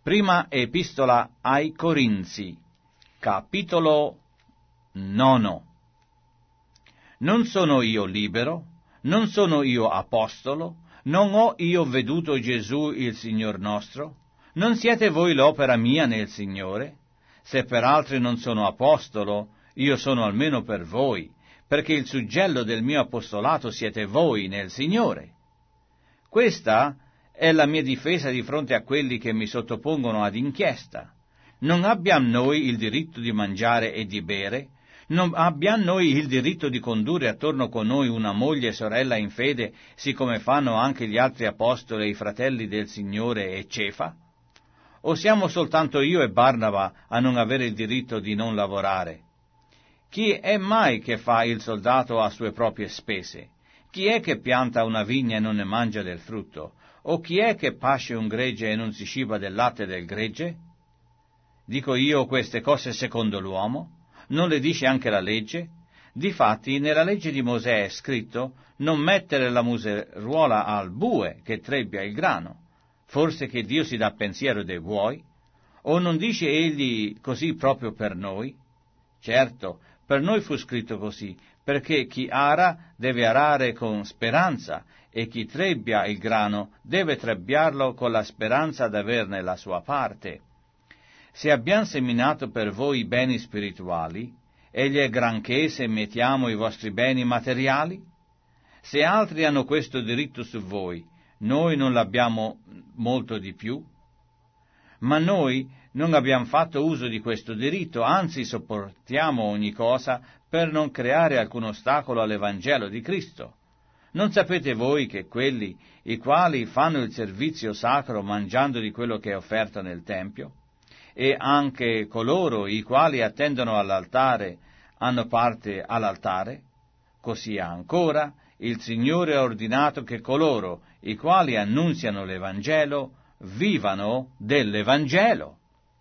Prima epistola ai Corinzi, capitolo 9. Non sono io libero, non sono io apostolo, non ho io veduto Gesù il Signor nostro? Non siete voi l'opera mia nel Signore? Se per altri non sono apostolo, io sono almeno per voi, perché il suggello del mio apostolato siete voi nel Signore. Questa è la mia difesa di fronte a quelli che mi sottopongono ad inchiesta. Non abbiamo noi il diritto di mangiare e di bere? Non abbiamo noi il diritto di condurre attorno con noi una moglie e sorella in fede, siccome fanno anche gli altri apostoli e i fratelli del Signore e Cefa? O siamo soltanto io e Barnaba a non avere il diritto di non lavorare? Chi è mai che fa il soldato a sue proprie spese? Chi è che pianta una vigna e non ne mangia del frutto? O chi è che pasce un gregge e non si ciba del latte del gregge? Dico io queste cose secondo l'uomo? Non le dice anche la legge? Difatti, nella legge di Mosè è scritto: non mettere la museruola al bue che trebbia il grano. Forse che Dio si dà pensiero dei buoi? O non dice egli così proprio per noi? Certo, per noi fu scritto così, perché chi ara deve arare con speranza, e chi trebbia il grano deve trebbiarlo con la speranza d'averne la sua parte. Se abbiamo seminato per voi beni spirituali, egli è granché se mettiamo i vostri beni materiali? Se altri hanno questo diritto su voi, noi non l'abbiamo molto di più? Ma noi non abbiamo fatto uso di questo diritto, anzi sopportiamo ogni cosa per non creare alcun ostacolo all'Evangelo di Cristo. Non sapete voi che quelli i quali fanno il servizio sacro mangiando di quello che è offerto nel Tempio, e anche coloro i quali attendono all'altare hanno parte all'altare? Così ancora il Signore ha ordinato che coloro i quali annunziano l'Evangelo vivano dell'Evangelo.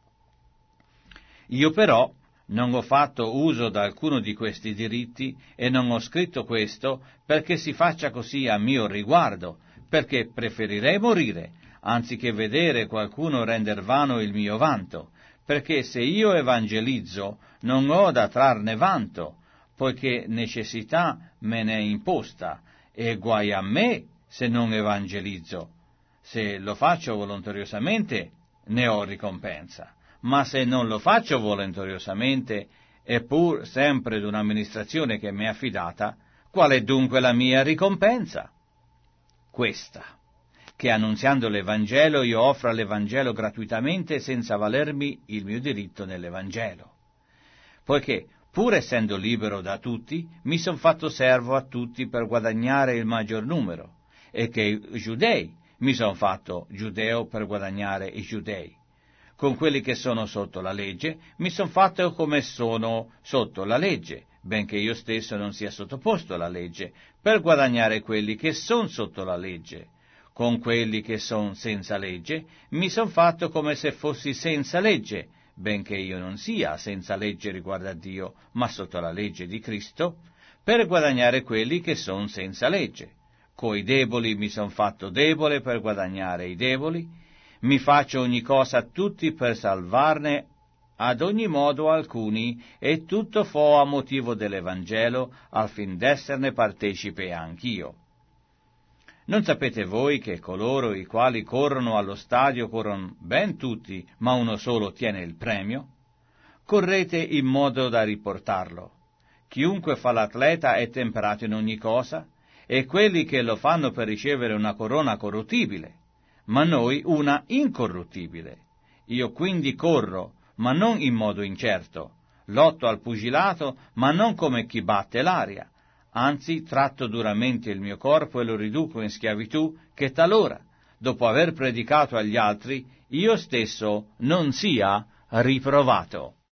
Io però non ho fatto uso da alcuno di questi diritti e non ho scritto questo perché si faccia così a mio riguardo, perché preferirei morire anziché vedere qualcuno render vano il mio vanto, perché se io evangelizzo non ho da trarne vanto, poiché necessità me ne è imposta, e guai a me se non evangelizzo. Se lo faccio volontariosamente ne ho ricompensa, ma se non lo faccio volontariosamente, e pur sempre d'un'amministrazione che mi è affidata, qual è dunque la mia ricompensa? Questa, che annunziando l'Evangelo io offro all'Evangelo gratuitamente senza valermi il mio diritto nell'Evangelo. Poiché, pur essendo libero da tutti, mi son fatto servo a tutti per guadagnare il maggior numero, e che i giudei mi son fatto giudeo per guadagnare i giudei. Con quelli che sono sotto la legge mi son fatto come sono sotto la legge, benché io stesso non sia sottoposto alla legge, per guadagnare quelli che son sotto la legge. Con quelli che son senza legge mi son fatto come se fossi senza legge, benché io non sia senza legge riguardo a Dio, ma sotto la legge di Cristo, per guadagnare quelli che son senza legge. Coi deboli mi son fatto debole per guadagnare i deboli, mi faccio ogni cosa a tutti per salvarne ad ogni modo alcuni, e tutto fo a motivo dell'Evangelo, al fin d'esserne partecipe anch'io. Non sapete voi che coloro i quali corrono allo stadio corrono ben tutti, ma uno solo ottiene il premio? Correte in modo da riportarlo. Chiunque fa l'atleta è temperato in ogni cosa, e quelli che lo fanno per ricevere una corona corruttibile, ma noi una incorruttibile. Io quindi corro, ma non in modo incerto, lotto al pugilato, ma non come chi batte l'aria, anzi tratto duramente il mio corpo e lo riduco in schiavitù, che talora, dopo aver predicato agli altri, io stesso non sia riprovato.